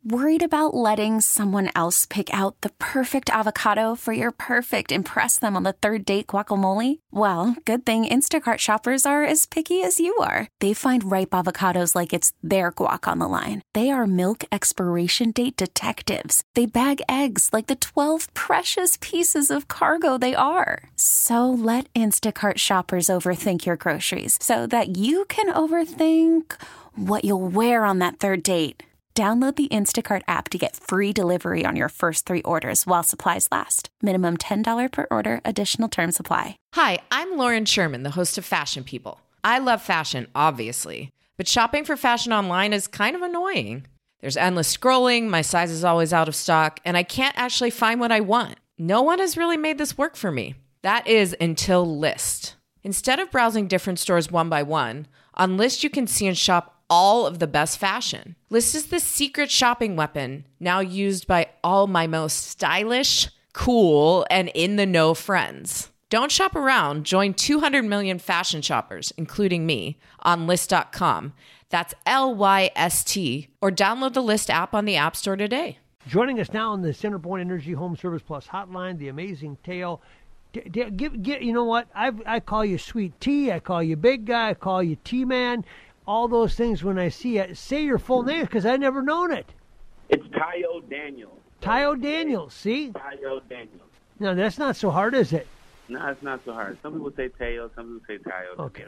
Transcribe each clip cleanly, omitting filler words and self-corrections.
Worried about letting someone else pick out the perfect avocado for your perfect impress them on the third date guacamole? Well, good thing Instacart shoppers are as picky as you are. They find ripe avocados like it's their guac on the line. They are milk expiration date detectives. They bag eggs like the 12 precious pieces of cargo they are. So let Instacart shoppers overthink your groceries so that you can overthink what you'll wear on that third date. Download the Instacart app to get free delivery on your first 3 orders while supplies last. Minimum $10 per order. Additional terms apply. Hi, I'm Lauren Sherman, the host of Fashion People. I love fashion, obviously, but shopping for fashion online is kind of annoying. There's endless scrolling, my size is always out of stock, and I can't actually find what I want. No one has really made this work for me. That is until Lyst. Instead of browsing different stores one by one, on Lyst you can see and shop all of the best fashion. Lyst is the secret shopping weapon now used by all my most stylish, cool, and in-the-know friends. Don't shop around. Join 200 million fashion shoppers, including me, on Lyst.com. That's Lyst, or download the Lyst app on the App Store today. Joining us now on the CenterPoint Energy Home Service Plus hotline, the amazing Teo. You know what? I call you Sweet Tea. I call you Big Guy. I call you T-Man. All those things when I see it. Say your full name because I never known it. It's Teo Daniels. Teo Daniels, see? Teo Daniels. No, that's not so hard, is it? No, it's not so hard. Some people say Teo, some people say Teo. Okay.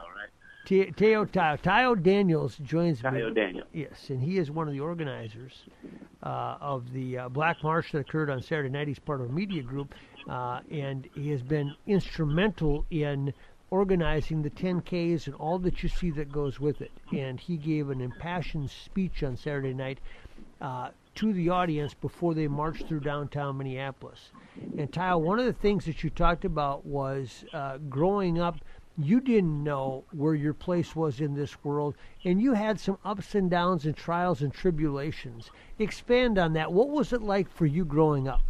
Right? Teo Daniels joins me. Teo Daniels. Yes, and he is one of the organizers of the Black March that occurred on Saturday night. He's part of a media group, and he has been instrumental in organizing the 10Ks and all that you see that goes with it. And he gave an impassioned speech on Saturday night to the audience before they marched through downtown Minneapolis. And Teo, one of the things that you talked about was growing up, you didn't know where your place was in this world, and you had some ups and downs and trials and tribulations. Expand on that. What was it like for you growing up?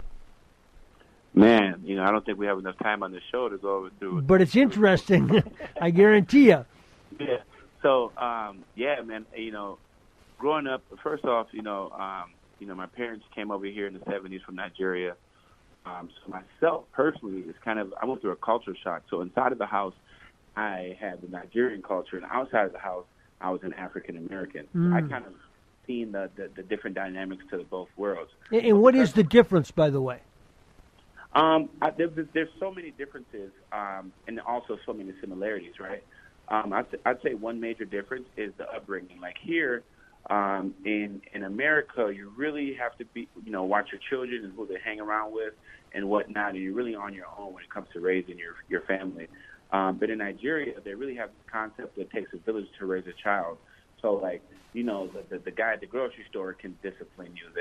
Man, I don't think we have enough time on the show to go through it. But it's interesting, I guarantee you. Yeah. So, man, growing up, first off, my parents came over here in the 70s from Nigeria. So myself, personally, I went through a culture shock. So inside of the house, I had the Nigerian culture, and outside of the house, I was an African American. I kind of seen the different dynamics to both worlds. And what is the difference, by the way? There's so many differences, and also so many similarities, right? I'd say one major difference is the upbringing. Like here, in America, you really have to watch your children and who they hang around with and whatnot, and you're really on your own when it comes to raising your family. But in Nigeria, they really have this concept that it takes a village to raise a child. So, the guy at the grocery store can discipline you.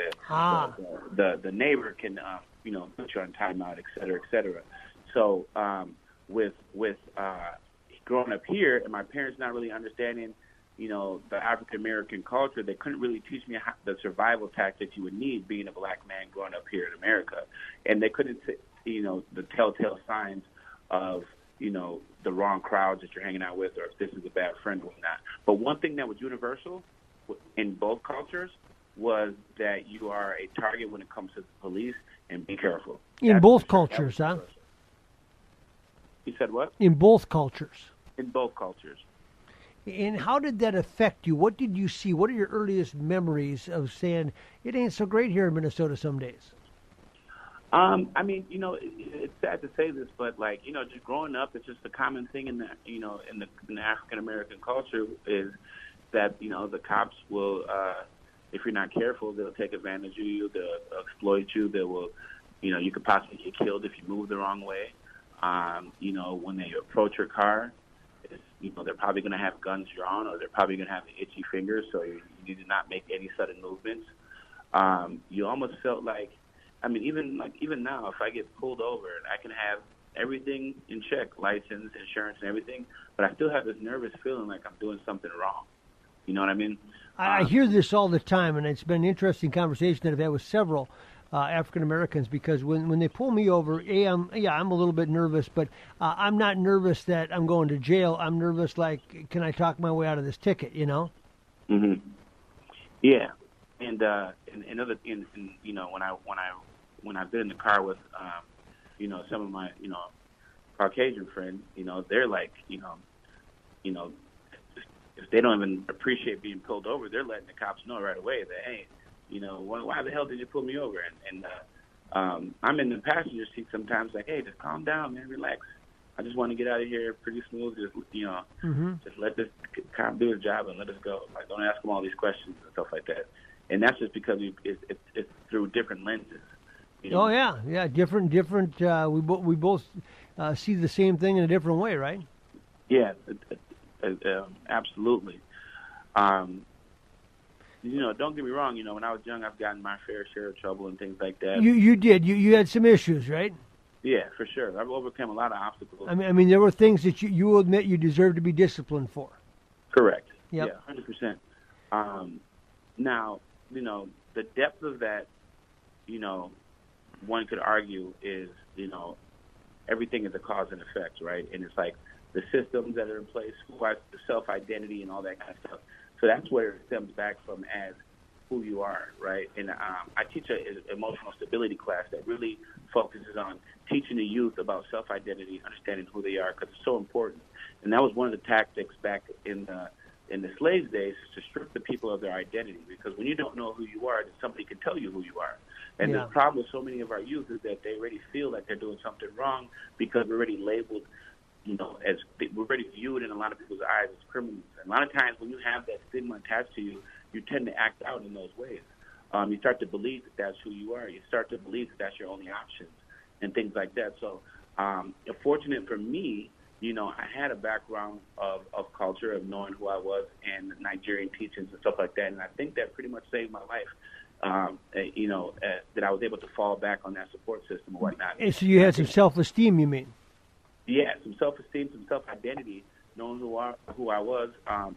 The neighbor can, put you on timeout, et cetera, et cetera. So, with growing up here and my parents not really understanding, the African American culture, they couldn't really teach me the survival tactics you would need being a black man growing up here in America, and they couldn't, the telltale signs of the wrong crowds that you're hanging out with, or if this is a bad friend or whatnot. But one thing that was universal in both cultures was that you are a target when it comes to the police, and be careful. In both cultures, huh? You said what? In both cultures. In both cultures. And how did that affect you? What did you see? What are your earliest memories of saying, it ain't so great here in Minnesota some days? It's sad to say this, but just growing up, it's just a common thing in the African American culture is that the cops will, if you're not careful, they'll take advantage of you, they'll exploit you, they will, you could possibly get killed if you move the wrong way. When they approach your car, they're probably going to have guns drawn, or they're probably going to have itchy fingers, so you need to not make any sudden movements. You almost felt like, even now, if I get pulled over and I can have everything in check, license, insurance, and everything, but I still have this nervous feeling like I'm doing something wrong. You know what I mean? I hear this all the time, and it's been an interesting conversation that I've had with several African Americans, because when they pull me over, I'm a little bit nervous, but I'm not nervous that I'm going to jail. I'm nervous, can I talk my way out of this ticket? Mm-hmm. Yeah. And you know, when I've been in the car with some of my Caucasian friends, they're like, if they don't even appreciate being pulled over, they're letting the cops know right away that, hey, why the hell did you pull me over? And I'm in the passenger seat sometimes, like, hey, just calm down, man, relax. I just want to get out of here pretty smooth. Just just let this cop do his job and let us go. Like, don't ask him all these questions and stuff like that. And that's just because it's through different lenses. Oh yeah, different. We both see the same thing in a different way, right? Yeah, absolutely. Don't get me wrong. When I was young, I've gotten my fair share of trouble and things like that. You did. You had some issues, right? Yeah, for sure. I've overcome a lot of obstacles. I mean, there were things that you will admit you deserve to be disciplined for. Correct. Yep. Yeah, 100%. Now, the depth of that, one could argue is, everything is a cause and effect, right? And it's like the systems that are in place, the self-identity and all that kind of stuff. So that's where it stems back from as who you are, right? And I teach an emotional stability class that really focuses on teaching the youth about self-identity, understanding who they are, because it's so important. And that was one of the tactics back in the slaves' days, is to strip the people of their identity. Because when you don't know who you are, then somebody can tell you who you are. And the problem with so many of our youth is that they already feel like they're doing something wrong because we're already labeled, as we're already viewed in a lot of people's eyes as criminals. And a lot of times when you have that stigma attached to you, you tend to act out in those ways. You start to believe that that's who you are. You start to believe that that's your only options and things like that. So fortunate for me, I had a background of culture, of knowing who I was, and Nigerian teachings and stuff like that. And I think that pretty much saved my life, that I was able to fall back on that support system and whatnot. And so you had some self-esteem, you mean? Yeah, some self-esteem, some self-identity, knowing who I was,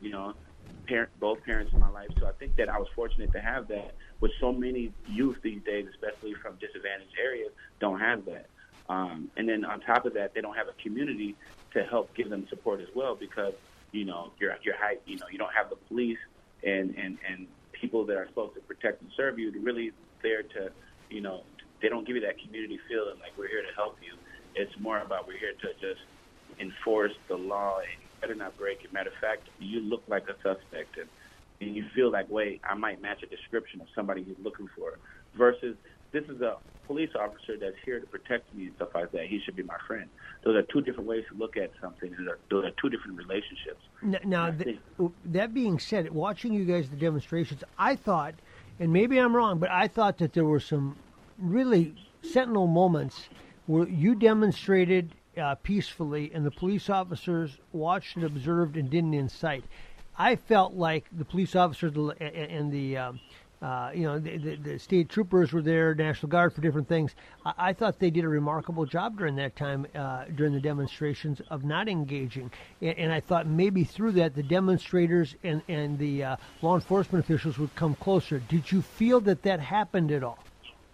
both parents in my life. So I think that I was fortunate to have that, which so many youth these days, especially from disadvantaged areas, don't have that. And then on top of that, they don't have a community to help give them support as well, because you're high, you don't have the police and people that are supposed to protect and serve you. They're really there to, they don't give you that community feeling like we're here to help you. It's more about we're here to just enforce the law, and you better not break it. Matter of fact, you look like a suspect, and you feel like, wait, I might match a description of somebody you're looking for, versus this is a police officer that's here to protect me and stuff like that. He should be my friend. Those are two different ways to look at something. Those are two different relationships. Now that being said, watching you guys, the demonstrations, I thought, and maybe I'm wrong, but I thought that there were some really sentinel moments where you demonstrated peacefully, and the police officers watched and observed and didn't incite. I felt like the police officers and the state troopers were there, National Guard, for different things. I thought they did a remarkable job during that time, during the demonstrations, of not engaging. And I thought maybe through that, the demonstrators and the law enforcement officials would come closer. Did you feel that happened at all?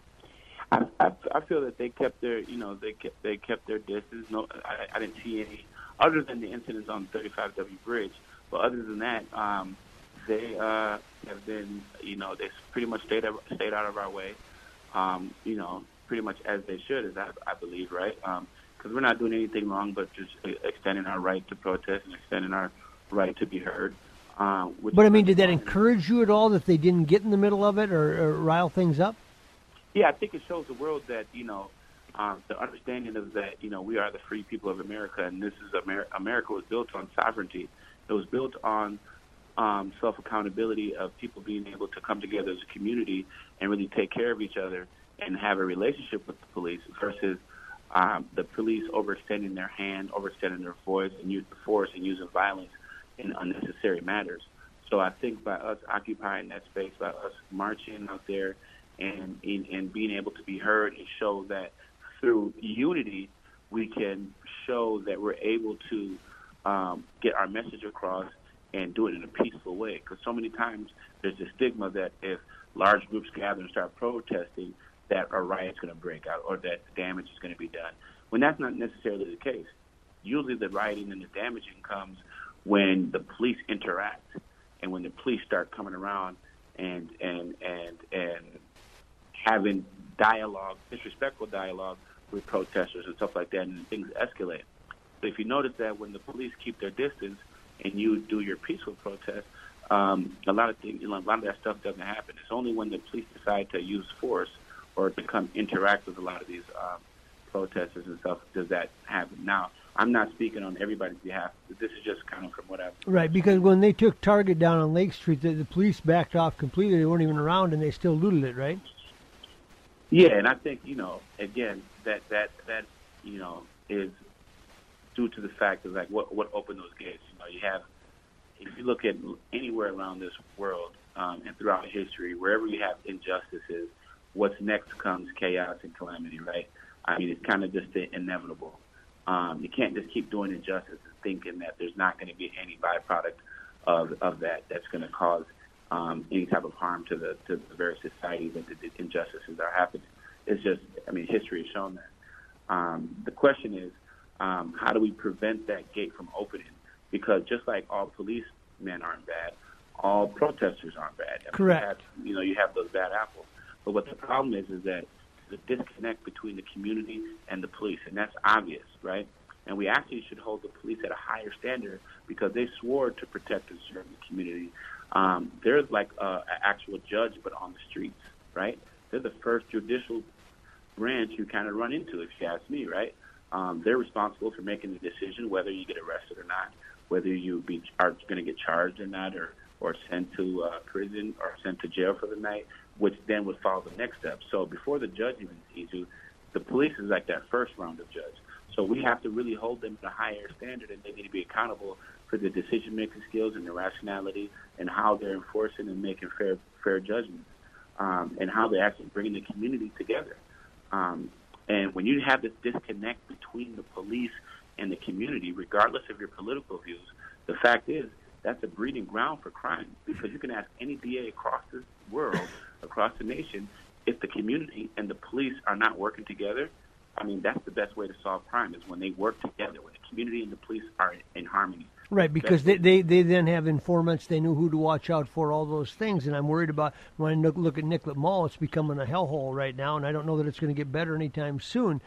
I feel that they kept their, they kept their distance. No, I didn't see any, other than the incidents on 35W Bridge. But other than that, they have been, they pretty much stayed out of our way, pretty much as they should, as I believe, right? Because we're not doing anything wrong, but just extending our right to protest and extending our right to be heard. But I mean, did that encourage you at all that they didn't get in the middle of it or rile things up? Yeah, I think it shows the world that, the understanding of that, we are the free people of America, and this is America was built on sovereignty. It was built on self-accountability of people being able to come together as a community and really take care of each other and have a relationship with the police, versus the police overextending their hand, overextending their voice, and using force and using violence in unnecessary matters. So I think by us occupying that space, by us marching out there and being able to be heard and show that through unity we can show that we're able to get our message across and do it in a peaceful way. Because so many times there's this stigma that if large groups gather and start protesting, that a riot's going to break out or that damage is going to be done, when that's not necessarily the case. Usually the rioting and the damaging comes when the police interact and when the police start coming around and having dialogue, disrespectful dialogue with protesters and stuff like that, and things escalate. So if you notice that when the police keep their distance and you do your peaceful protest, a lot of that stuff doesn't happen. It's only when the police decide to use force or to interact with a lot of these protesters and stuff does that happen. Now, I'm not speaking on everybody's behalf. This is just kind of from what I've... Right, because when they took Target down on Lake Street, the police backed off completely. They weren't even around, and they still looted it, right? Yeah, and I think, again, that is due to the fact of, like, what opened those gates. You have, if you look at anywhere around this world and throughout history, wherever you have injustices, what's next comes chaos and calamity, right? I mean, it's kind of just inevitable. You can't just keep doing injustice and thinking that there's not going to be any byproduct of that's going to cause any type of harm to the various societies that the injustices are happening. It's just, history has shown that. The question is, how do we prevent that gate from opening? Because just like all policemen aren't bad, all protesters aren't bad. Correct. You have those bad apples. But what the problem is that the disconnect between the community and the police, and that's obvious, right? And we actually should hold the police at a higher standard because they swore to protect and serve the community. They're like an actual judge, but on the streets, right? They're the first judicial branch you kind of run into, if you ask me, right? They're responsible for making the decision whether you get arrested or not, whether you are going to get charged or not, or sent to prison or sent to jail for the night, which then would follow the next step. So before the judge even sees you, the police is like that first round of judge. So we have to really hold them to a higher standard, and they need to be accountable for their decision-making skills and their rationality and how they're enforcing and making fair judgments, and how they're actually bringing the community together. And when you have this disconnect between the police and the community, regardless of your political views, the fact is that's a breeding ground for crime, because you can ask any DA across the world, across the nation, if the community and the police are not working together. That's the best way to solve crime, is when they work together, when the community and the police are in harmony. Right, because they then have informants. They know who to watch out for, all those things. And I'm worried about, when I look at Nicollet Mall, it's becoming a hellhole right now, and I don't know that it's going to get better anytime soon.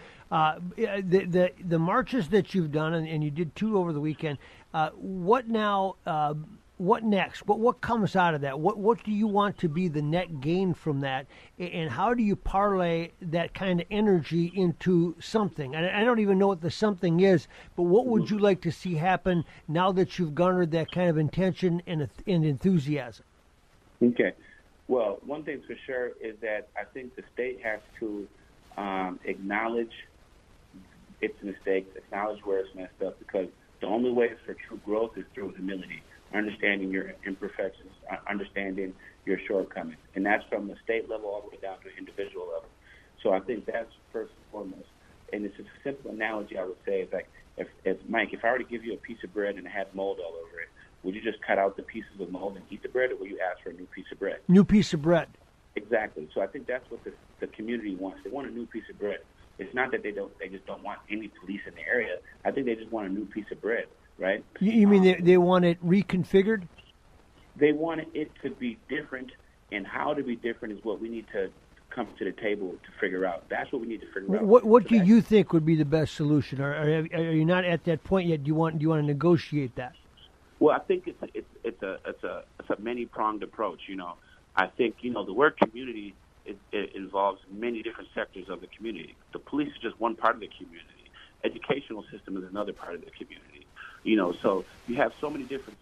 The marches that you've done, and you did 2 over the weekend, what now? What next? What comes out of that? What do you want to be the net gain from that? And how do you parlay that kind of energy into something? I don't even know what the something is, but what would you like to see happen now that you've garnered that kind of intention and enthusiasm? Okay. Well, one thing for sure is that I think the state has to acknowledge its mistakes, acknowledge where it's messed up, because the only way for true growth is through humility. Understanding your imperfections, understanding your shortcomings. And that's from the state level all the way down to the individual level. So I think that's first and foremost. And it's a simple analogy I would say. It's like, if Mike, if I were to give you a piece of bread and it had mold all over it, would you just cut out the pieces of mold and eat the bread, or will you ask for a new piece of bread? New piece of bread. Exactly. So I think that's what the community wants. They want a new piece of bread. It's not that they just don't want any police in the area. I think they just want a new piece of bread. Right? You mean they want it reconfigured? They want it to be different, and how to be different is what we need to come to the table to figure out. That's what we need to figure out. What do you think would be the best solution? Or are you not at that point yet? Do you want to negotiate that? Well, I think it's a many-pronged approach. I think the word community it involves many different sectors of the community. The police is just one part of the community. Educational system is another part of the community. So you have so many different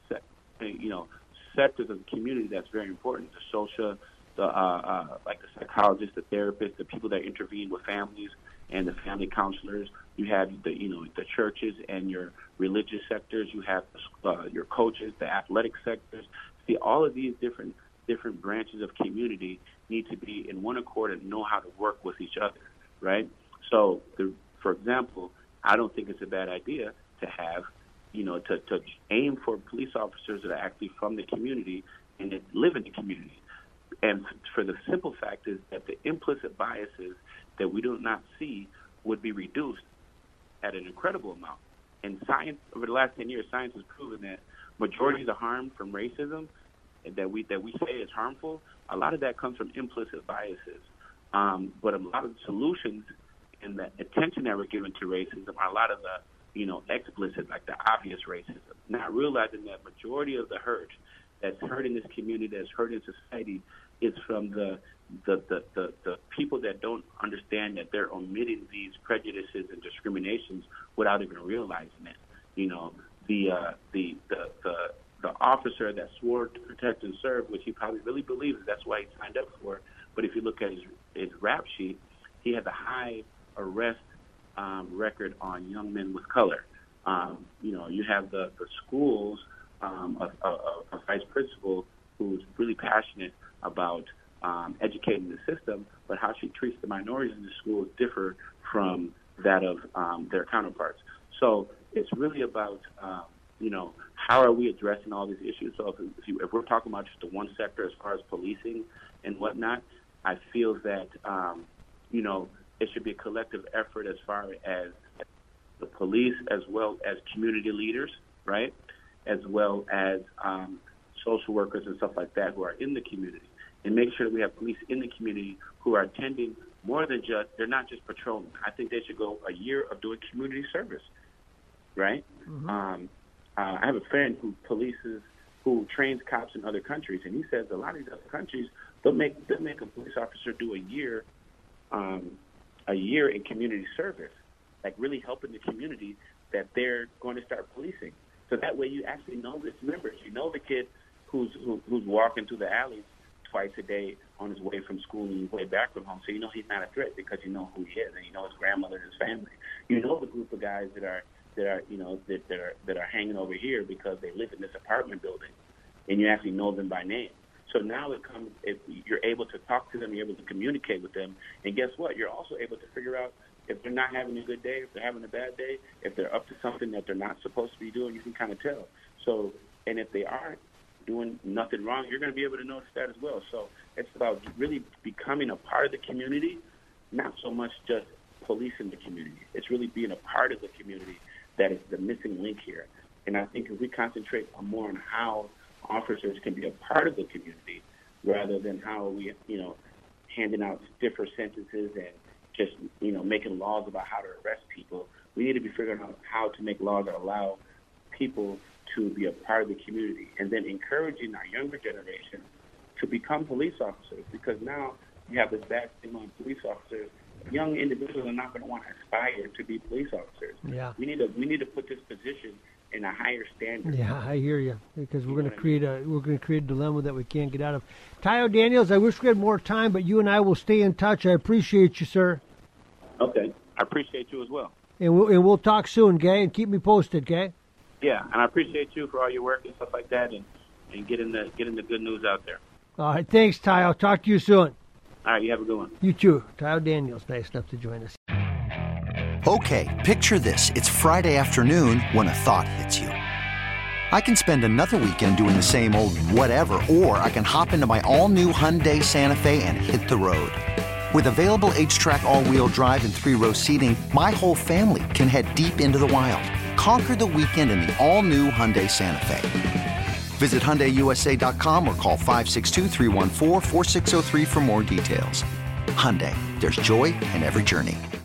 sectors of the community that's very important. The social, like the psychologists, the therapists, the people that intervene with families, and the family counselors. You have the churches and your religious sectors. You have your coaches, the athletic sectors. See, all of these different branches of community need to be in one accord and know how to work with each other, right? So, for example, I don't think it's a bad idea to have to aim for police officers that are actually from the community and that live in the community. And for the simple fact is that the implicit biases that we do not see would be reduced at an incredible amount. And science, over the last 10 years, science has proven that majority of the harm from racism that we say is harmful, a lot of that comes from implicit biases. But a lot of the solutions and the attention that we're giving to racism are a lot of the, explicit, like the obvious racism, not realizing that majority of the hurt that's hurting this community, that's hurting society, is from the people that don't understand that they're omitting these prejudices and discriminations without even realizing it. The officer that swore to protect and serve, which he probably really believes that's why he signed up for it. But if you look at his rap sheet, he has a high arrest record on young men with color. You have the schools, a vice principal who's really passionate about educating the system, but how she treats the minorities in the schools differ from that of their counterparts. So it's really about, how are we addressing all these issues? So if we're talking about just the one sector as far as policing and whatnot, I feel that, it should be a collective effort as far as the police as well as community leaders, right, as well as social workers and stuff like that who are in the community, and make sure that we have police in the community who are attending more than they're not just patrolling. I think they should go a year of doing community service, right? Mm-hmm. I have a friend who trains cops in other countries, and he says a lot of these other countries, they'll make a police officer do a year in community service, like really helping the community that they're going to start policing. So that way you actually know its members. You know the kid who's walking through the alleys twice a day on his way from school and his way back from home. So you know he's not a threat because you know who he is, and you know his grandmother and his family. You know the group of guys that are hanging over here because they live in this apartment building, and you actually know them by name. So now it comes, if you're able to talk to them, you're able to communicate with them, and guess what? You're also able to figure out if they're not having a good day, if they're having a bad day, if they're up to something that they're not supposed to be doing, you can kind of tell. So, and if they aren't doing nothing wrong, you're going to be able to notice that as well. So it's about really becoming a part of the community, not so much just policing the community. It's really being a part of the community that is the missing link here. And I think if we concentrate more on how officers can be a part of the community rather than how we, handing out stiffer sentences and just, making laws about how to arrest people. We need to be figuring out how to make laws that allow people to be a part of the community, and then encouraging our younger generation to become police officers, because now you have this bad stigma on police officers. Young individuals are not going to want to aspire to be police officers. Yeah. We need to put this position in a higher standard. Yeah, I hear you, because we're going to create a dilemma that we can't get out of. Tayo Daniels, I wish we had more time, but you and I will stay in touch. I appreciate you, sir. Okay, I appreciate you as well. And we'll talk soon, okay? And keep me posted, okay? Yeah, and I appreciate you for all your work and stuff like that, and getting the good news out there. All right, thanks, Tayo. Talk to you soon. All right, you have a good one. You too. Tayo Daniels, nice enough to join us. Okay, picture this. It's Friday afternoon when a thought hits you. I can spend another weekend doing the same old whatever, or I can hop into my all-new Hyundai Santa Fe and hit the road. With available H-Track all-wheel drive and 3-row seating, my whole family can head deep into the wild. Conquer the weekend in the all-new Hyundai Santa Fe. Visit HyundaiUSA.com or call 562-314-4603 for more details. Hyundai, there's joy in every journey.